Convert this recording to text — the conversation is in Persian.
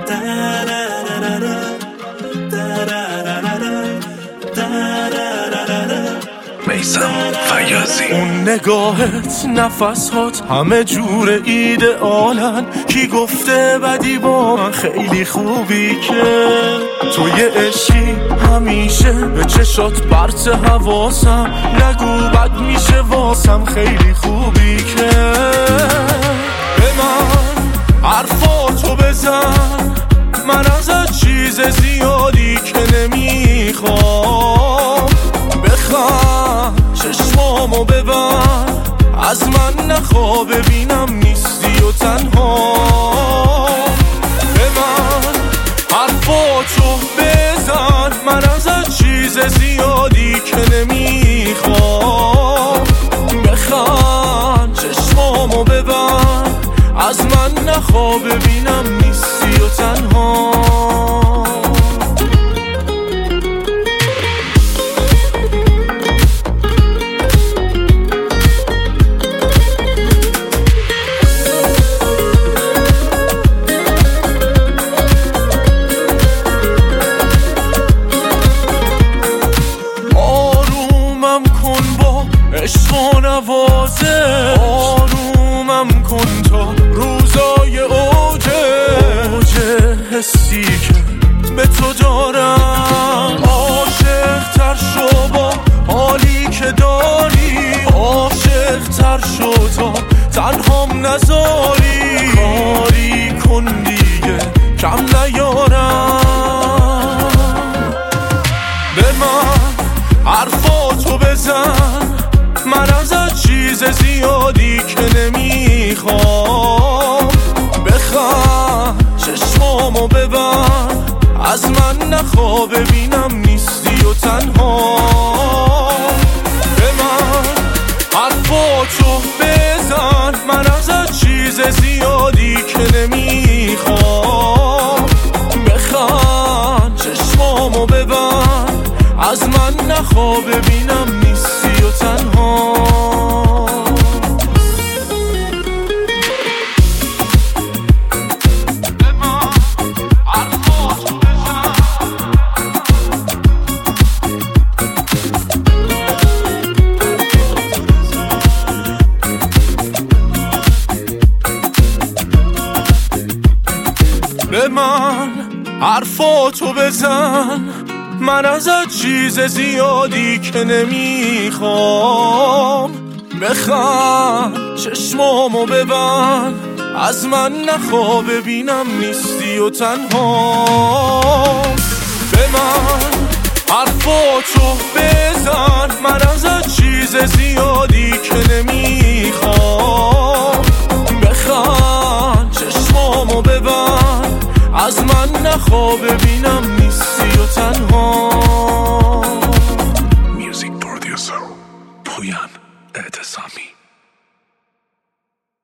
میثم فیاضی. اون نگاهت، نفسهات همه جور ایدئالن. کی گفته بدی با من خیلی خوبی که تو یه عشقی همیشه به چشات برت حواسم. نگو بد میشه واسم خیلی خوبی که به من حرفاتو بزن. من ازت چیز زیادی که نمیخوام. بخند چشمامو ببند، از من نخوا ببینم نیستی و تنها. به من حرفاتو بزن. من ازت چیز زیادی که نمیخوام. بخند چشمامو ببند، از من نخوا ببینم نیستی و تنها. عشق و نوازش، آرومم کن تا روزای اوج حسی که به تو دارم. عاشق تر شو با حالی که داری، عاشق تر شو تا تنهام نذاری. کاری کن دیگه کم نیارم. به من حرفاتو بزن. من ازت چیز زیادی که نمیخوام. بخند چشمامو ببند، از من نخوا ببینم نیستی و تنها. به من حرفاتو بزن. من ازت چیز زیادی که نمیخوام. بخند چشمامو ببند، از من نخوا ببینم نیستی و تنها. به من حرفاتو بزن. من ازت چیز زیادی که نمیخوام. بخند چشمامو ببند، از من نخوا ببینم نیستی و تنها. به من حرفاتو بزن. من ازت چیز زیادی که نمیخوام. بخند چشمامو ببند، از من نخوا ببینم